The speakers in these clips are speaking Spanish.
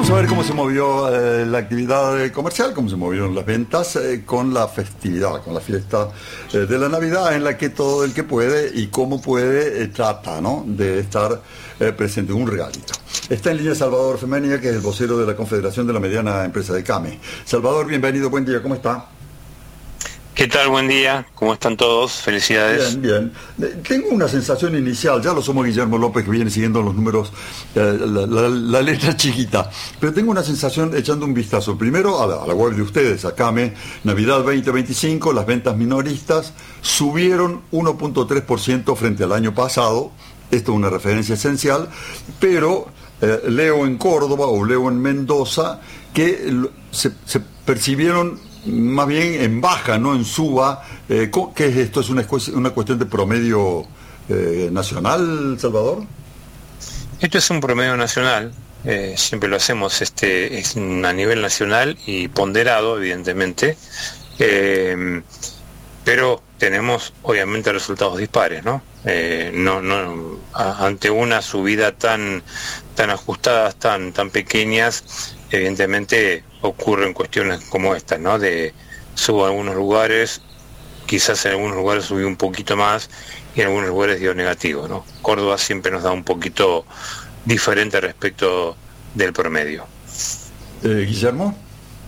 Vamos a ver cómo se movió la actividad comercial, cómo se movieron las ventas con la festividad, con la fiesta de la Navidad, en la que todo el que puede y como puede trata, ¿no?, de estar presente, un regalito. Está en línea Salvador Femenía, que es el vocero de la Confederación de la Mediana Empresa de CAME. Salvador, bienvenido, buen día, ¿cómo está? ¿Qué tal? Buen día, ¿cómo están todos? Felicidades. Bien, bien. Tengo una sensación inicial, ya lo somos Guillermo López, que viene siguiendo los números, la letra chiquita, pero tengo una sensación echando un vistazo, primero a la web de ustedes, a CAME, Navidad 2025, las ventas minoristas subieron 1.3% frente al año pasado, esto es una referencia esencial, pero leo en Córdoba o leo en Mendoza que se percibieron más bien en baja, no en suba. ¿Qué es esto? ¿Es una cuestión de promedio nacional, Salvador? Esto es un promedio nacional, siempre lo hacemos, es a nivel nacional y ponderado, evidentemente, pero tenemos obviamente resultados dispares, ¿no? Ante una subida tan ajustadas, tan pequeñas, evidentemente ocurren cuestiones como estas, ¿no? De subo a algunos lugares, quizás en algunos lugares subí un poquito más y en algunos lugares dio negativo, ¿no? Córdoba siempre nos da un poquito diferente respecto del promedio. Guillermo.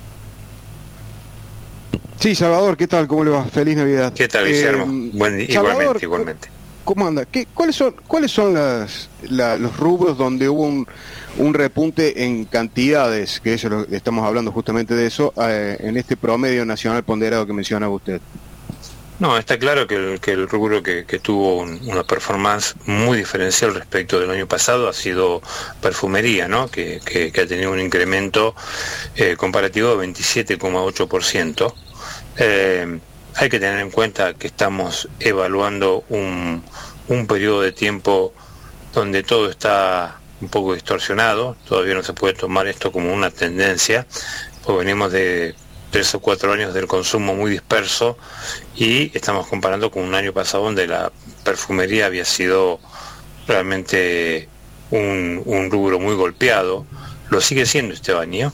Sí, Salvador, ¿qué tal? ¿Cómo le va? Feliz Navidad. ¿Qué tal, Guillermo? Salvador, igualmente. ¿Cómo anda? ¿Cuáles son los rubros donde hubo un repunte en cantidades, que eso estamos hablando justamente de eso, en este promedio nacional ponderado que mencionaba usted? No, está claro que el rubro que tuvo una performance muy diferencial respecto del año pasado ha sido perfumería, ¿no? Que ha tenido un incremento comparativo de 27,8%. Hay que tener en cuenta que estamos evaluando un periodo de tiempo donde todo está un poco distorsionado, todavía no se puede tomar esto como una tendencia, porque venimos de 3 o 4 años del consumo muy disperso y estamos comparando con un año pasado donde la perfumería había sido realmente un rubro muy golpeado, lo sigue siendo este año,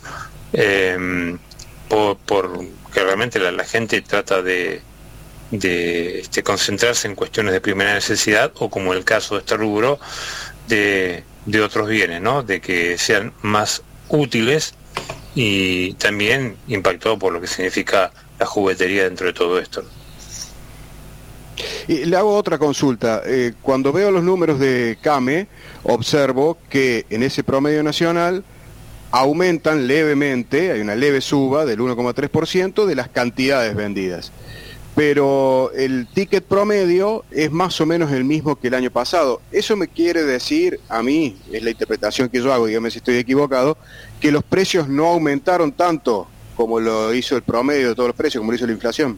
porque realmente la gente trata de concentrarse en cuestiones de primera necesidad, o como el caso de este rubro, de otros bienes, ¿no? De que sean más útiles, y también impactado por lo que significa la juguetería dentro de todo esto. Y le hago otra consulta. Cuando veo los números de CAME, observo que en ese promedio nacional aumentan levemente, hay una leve suba del 1,3% de las cantidades vendidas. Pero el ticket promedio es más o menos el mismo que el año pasado. Eso me quiere decir, a mí, es la interpretación que yo hago, dígame si estoy equivocado, que los precios no aumentaron tanto como lo hizo el promedio de todos los precios, como lo hizo la inflación.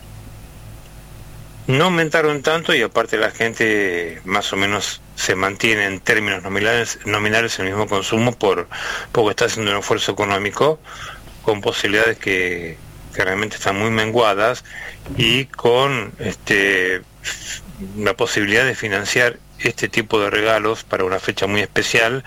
No aumentaron tanto, y aparte la gente más o menos se mantiene en términos nominales el mismo consumo porque está haciendo un esfuerzo económico con posibilidades que realmente están muy menguadas, y con la posibilidad de financiar este tipo de regalos para una fecha muy especial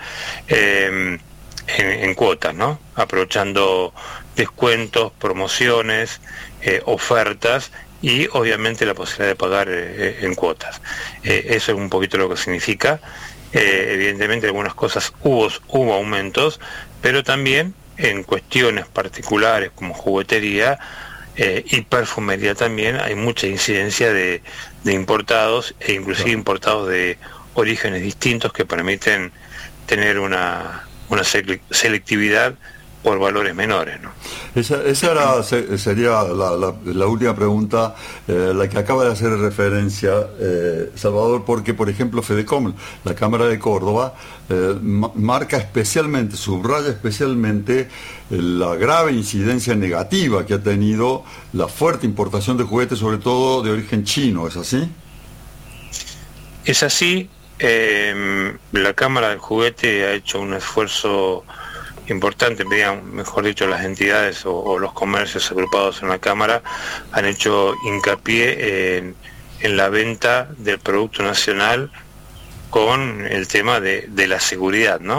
en cuotas, ¿no? Aprovechando descuentos, promociones, ofertas, y obviamente la posibilidad de pagar en cuotas. Eso es un poquito lo que significa. Evidentemente algunas cosas hubo aumentos, pero también en cuestiones particulares como juguetería y perfumería también hay mucha incidencia de importados, e inclusive importados de orígenes distintos, que permiten tener una selectividad por valores menores, ¿no? Esa sería la última pregunta, la que acaba de hacer referencia Salvador, porque por ejemplo Fedecom, la Cámara de Córdoba, marca especialmente, subraya especialmente la grave incidencia negativa que ha tenido la fuerte importación de juguetes, sobre todo de origen chino, ¿es así? Es así. La Cámara del Juguete ha hecho un esfuerzo importante, mejor dicho, las entidades o los comercios agrupados en la Cámara han hecho hincapié en la venta del producto nacional, con el tema de la seguridad, ¿no?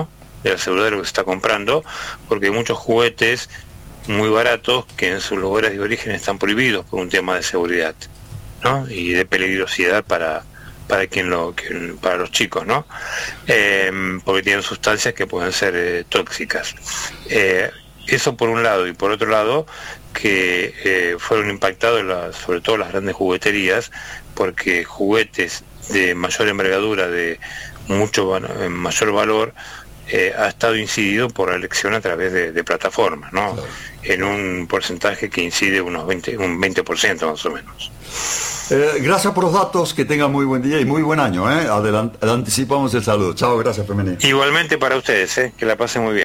de la seguridad de lo que se está comprando, porque hay muchos juguetes muy baratos que en sus lugares de origen están prohibidos por un tema de seguridad, ¿no? Y de peligrosidad para los chicos, ¿no? Porque tienen sustancias que pueden ser tóxicas. Eso por un lado, y por otro lado que fueron impactados sobre todo las grandes jugueterías, porque juguetes de mayor envergadura, de mayor valor, ha estado incidido por la elección a través de plataformas, ¿no? Claro. En un porcentaje que incide un 20% más o menos. Gracias por los datos, que tengan muy buen día y muy buen año. Anticipamos el saludo. Chao, gracias, Femenino. Igualmente para ustedes, que la pasen muy bien.